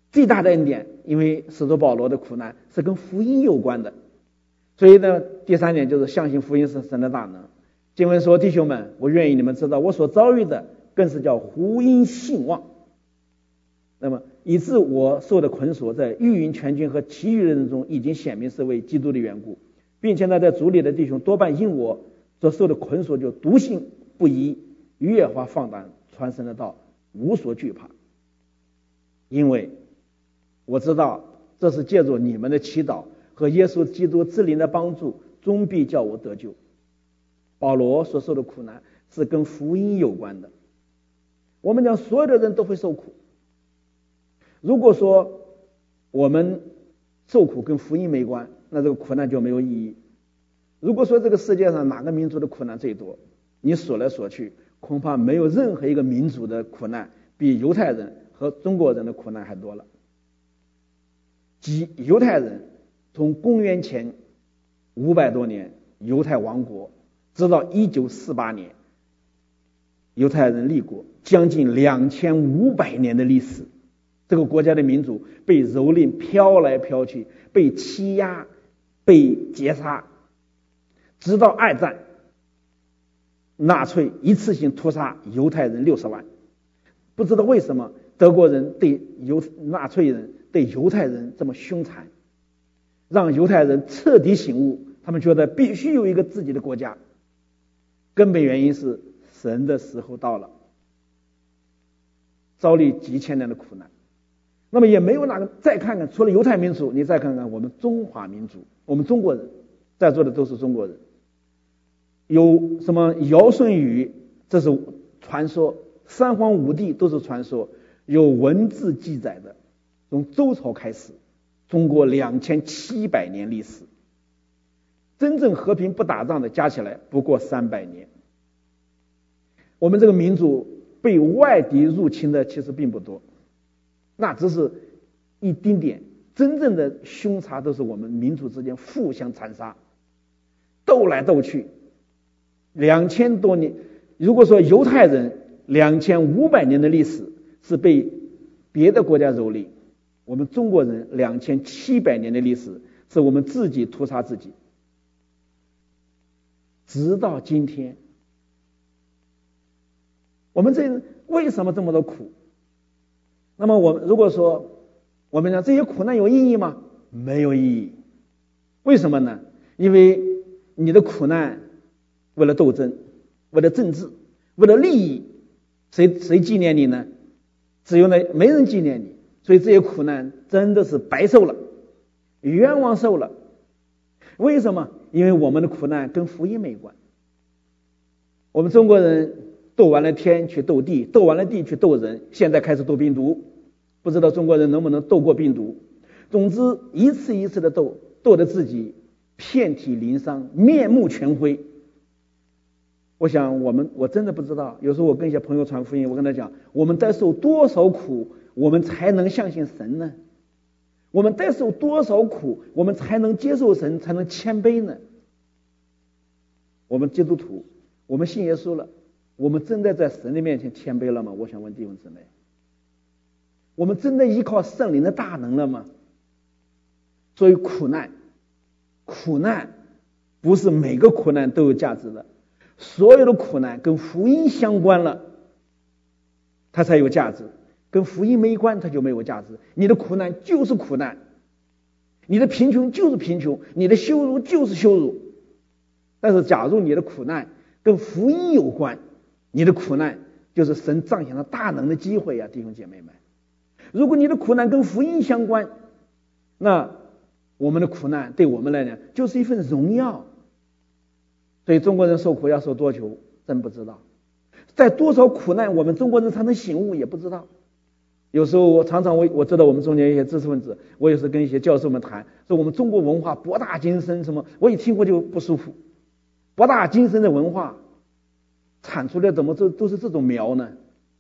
A: 最大的恩典，因为使徒保罗的苦难是跟福音有关的，所以呢，第三点就是相信福音是神的大能。经文说，弟兄们，我愿意你们知道，我所遭遇的更是叫福音兴旺，那么以致我受的捆锁在御营全军和其余人中已经显明是为基督的缘故，并且呢，在主里的弟兄多半因我所受的捆锁就笃信不疑，越发放胆传神的道，无所惧怕，因为我知道这是借助你们的祈祷和耶稣基督之灵的帮助，终必叫我得救。保罗所受的苦难是跟福音有关的。我们讲所有的人都会受苦，如果说我们受苦跟福音没关，那这个苦难就没有意义。如果说这个世界上哪个民族的苦难最多，你数来数去，恐怕没有任何一个民族的苦难比犹太人和中国人的苦难还多了。即犹太人从公元前五百多年犹太王国，直到一九四八年犹太人立国，将近两千五百年的历史，这个国家的民主被蹂躏，飘来飘去，被欺压，被劫杀，直到二战，纳粹一次性屠杀犹太人六十万。不知道为什么德国人对犹纳粹人对犹太人这么凶残，让犹太人彻底醒悟，他们觉得必须有一个自己的国家。根本原因是神的时候到了，遭历几千年的苦难。那么也没有哪个，再看看除了犹太民族，你再看看我们中华民族，我们中国人，在座的都是中国人。有什么尧舜禹，这是传说，三皇五帝都是传说，有文字记载的。从周朝开始，中国两千七百年历史，真正和平不打仗的加起来不过三百年。我们这个民族被外敌入侵的其实并不多，那只是一丁点，真正的凶杀都是我们民族之间互相残杀，斗来斗去。两千多年，如果说犹太人两千五百年的历史是被别的国家蹂躏，我们中国人两千七百年的历史是我们自己屠杀自己，直到今天。我们这为什么这么多苦？那么我如果说我们讲这些苦难有意义吗？没有意义。为什么呢？因为你的苦难为了斗争，为了政治，为了利益，谁谁纪念你呢？只有那没人纪念你，所以这些苦难真的是白受了，冤枉受了。为什么？因为我们的苦难跟福音没关。我们中国人斗完了天去斗地，斗完了地去斗人，现在开始斗病毒，不知道中国人能不能斗过病毒。总之一次一次的斗，斗得自己遍体鳞伤，面目全非。我想我们我真的不知道，有时候我跟一些朋友传福音，我跟他讲，我们得受多少苦我们才能相信神呢？我们得受多少苦我们才能接受神，才能谦卑呢？我们基督徒，我们信耶稣了，我们真的在神的面前谦卑了吗？我想问弟兄姊妹，我们真的依靠圣灵的大能了吗？所以苦难苦难不是每个苦难都有价值的，所有的苦难跟福音相关了，它才有价值。跟福音没关，它就没有价值。你的苦难就是苦难，你的贫穷就是贫穷，你的羞辱就是羞辱。但是假如你的苦难跟福音有关，你的苦难就是神彰显了大能的机会呀、啊，弟兄姐妹们。如果你的苦难跟福音相关，那我们的苦难对我们来讲就是一份荣耀。所以中国人受苦要受多久，真不知道。在多少苦难我们中国人才能醒悟，也不知道。有时候我常常我我知道我们中间一些知识分子，我也是跟一些教授们谈，说我们中国文化博大精深什么，我一听过就不舒服。博大精深的文化产出来怎么都都是这种苗呢？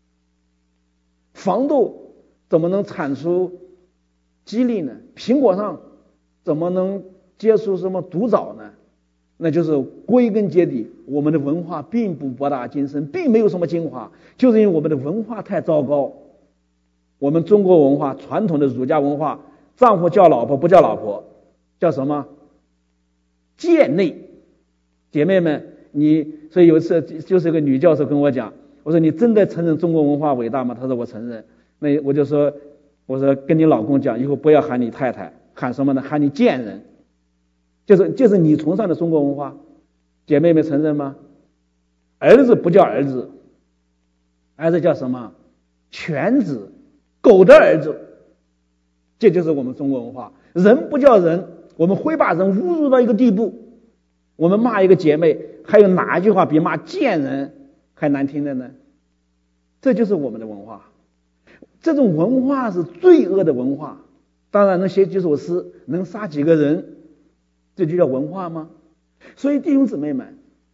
A: 黄豆怎么能产出鸡粒呢？苹果上怎么能结出什么毒枣呢？那就是归根结底，我们的文化并不博大精深，并没有什么精华，就是因为我们的文化太糟糕。 我们中国文化传统的儒家文化，丈夫叫老婆不叫老婆，叫什么？贱内。姐妹们，你所以有一次就是一个女教授跟我讲，我说你真的承认中国文化伟大吗？她说我承认。那我就说，我说跟你老公讲，以后不要喊你太太，喊什么呢？喊你贱人。就是就是你崇尚的中国文化，姐妹们承认吗？儿子不叫儿子，儿子叫什么？犬子，狗的儿子。这就是我们中国文化。人不叫人，我们会把人侮辱到一个地步。我们骂一个姐妹，还有哪一句话比骂贱人还难听的呢？这就是我们的文化。这种文化是罪恶的文化。当然能写几首诗，能杀几个人，这就叫文化吗？所以弟兄姊妹们，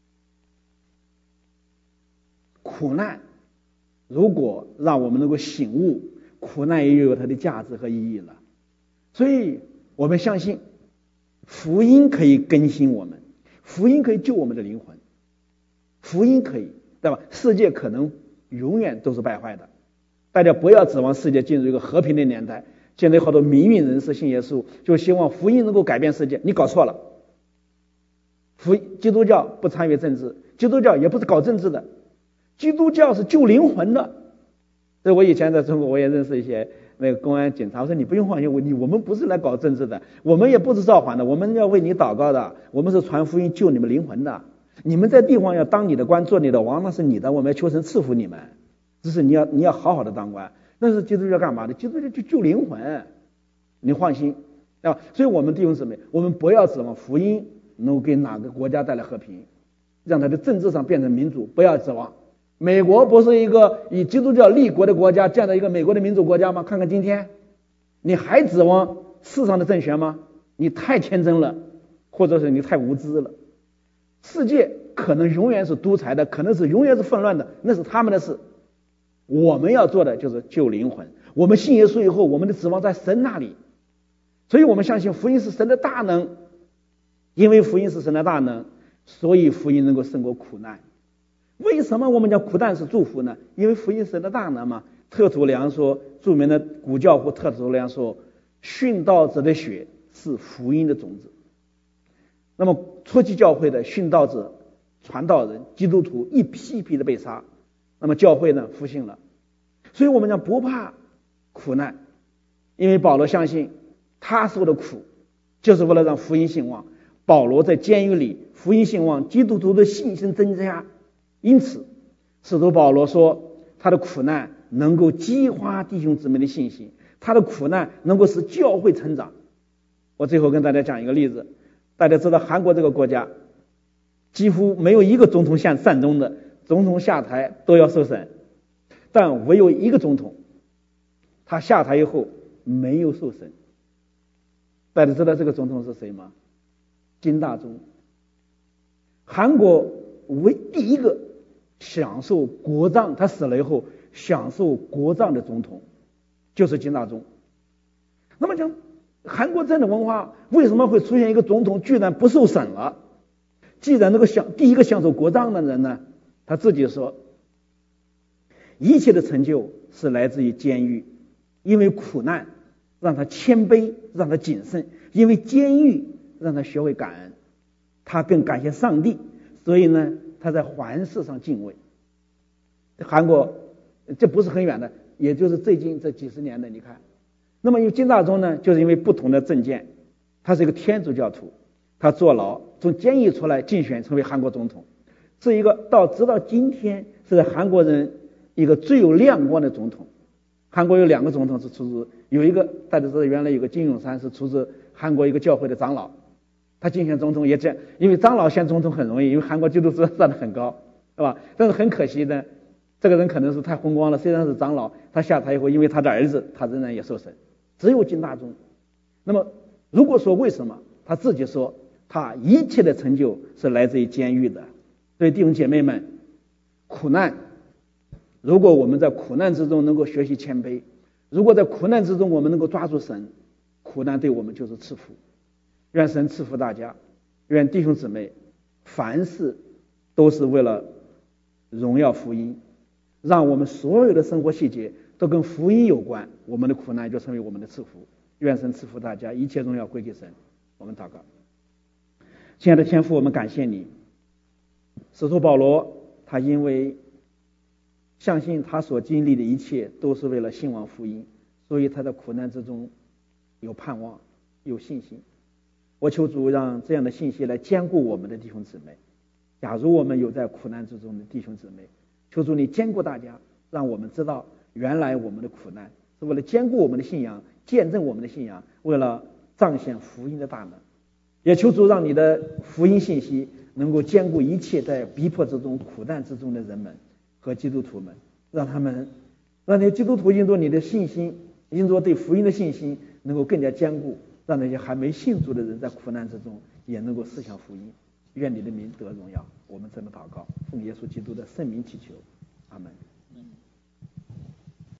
A: 苦难如果让我们能够醒悟，苦难也有它的价值和意义了。所以我们相信福音可以更新我们，福音可以救我们的灵魂，福音可以，对吧？世界可能永远都是败坏的，大家不要指望世界进入一个和平的年代。现在有好多民运人士信耶稣，就希望福音能够改变世界，你搞错了。福基督教不参与政治，基督教也不是搞政治的，基督教是救灵魂的。所以我以前在中国我也认识一些那个公安警察，我说你不用放心，我你我们不是来搞政治的，我们也不是造反的，我们要为你祷告的，我们是传福音救你们灵魂的。你们在地方要当你的官做你的王，那是你的，我们要求神赐福你们，只是你要你要好好的当官。那是基督教干嘛的？基督教就救灵魂，你放心啊！所以我们弟兄姊妹，我们不要指望福音能够给哪个国家带来和平，让它的政治上变成民主，不要指望。美国不是一个以基督教立国的国家，这样的一个美国的民主国家吗？看看今天，你还指望世上的政权吗？你太天真了，或者是你太无知了。世界可能永远是独裁的，可能是永远是混乱的，那是他们的事。我们要做的就是救灵魂。我们信耶稣以后，我们的指望在神那里，所以我们相信福音是神的大能。因为福音是神的大能，所以福音能够胜过苦难。为什么我们讲苦难是祝福呢？因为福音是神的大能嘛。特祖良说，著名的古教父特祖良说，殉道者的血是福音的种子。那么初期教会的殉道者、传道人、基督徒一批一批的被杀，那么教会呢复兴了。所以我们讲不怕苦难，因为保罗相信他受的苦就是为了让福音兴旺。保罗在监狱里，福音兴旺，基督徒的信心增加，因此使徒保罗说他的苦难能够激发弟兄姊妹的信心，他的苦难能够使教会成长。我最后跟大家讲一个例子，大家知道韩国这个国家几乎没有一个总统像善终的，总统下台都要受审，但唯有一个总统他下台以后没有受审。大家知道这个总统是谁吗？金大中。韩国为第一个享受国葬，他死了以后享受国葬的总统就是金大中。那么讲韩国这样的文化为什么会出现一个总统居然不受审了？既然那个享第一个享受国葬的人呢，他自己说一切的成就是来自于监狱，因为苦难让他谦卑，让他谨慎，因为监狱让他学会感恩，他更感谢上帝，所以呢他在凡事上敬畏。韩国这不是很远的，也就是最近这几十年的，你看。那么因为金大中呢，就是因为不同的政见，他是一个天主教徒，他坐牢从监狱出来竞选成为韩国总统，是一个到直到今天是韩国人一个最有亮光的总统。韩国有两个总统是出自，有一个大家知道原来有个金泳三是出自韩国一个教会的长老，他竞选总统也这样，因为长老选总统很容易，因为韩国基督徒算得很高，是吧？但是很可惜呢，这个人可能是太风光了，虽然是长老，他下台以后因为他的儿子他仍然也受审，只有金大中。那么如果说为什么，他自己说他一切的成就是来自于监狱的。所以弟兄姐妹们，苦难如果我们在苦难之中能够学习谦卑，如果在苦难之中我们能够抓住神，苦难对我们就是赐福。愿神赐福大家，愿弟兄姊妹凡事都是为了荣耀福音，让我们所有的生活细节都跟福音有关，我们的苦难就成为我们的赐福。愿神赐福大家，一切荣耀归给神。我们祷告。亲爱的天父，我们感谢你。使徒保罗他因为相信他所经历的一切都是为了兴旺福音，所以他在苦难之中有盼望，有信心。我求主让这样的信息来坚固我们的弟兄姊妹。假如我们有在苦难之中的弟兄姊妹，求主你坚固大家，让我们知道原来我们的苦难是为了坚固我们的信仰，见证我们的信仰，为了彰显福音的大能。也求主让你的福音信息能够兼顾一切在逼迫之中、苦难之中的人们和基督徒们，让他们让那些基督徒因着你的信心，因着对福音的信心能够更加坚固，让那些还没信主的人在苦难之中也能够思想福音。愿你的名得荣耀。我们这么祷告，奉耶稣基督的圣名祈求，阿门。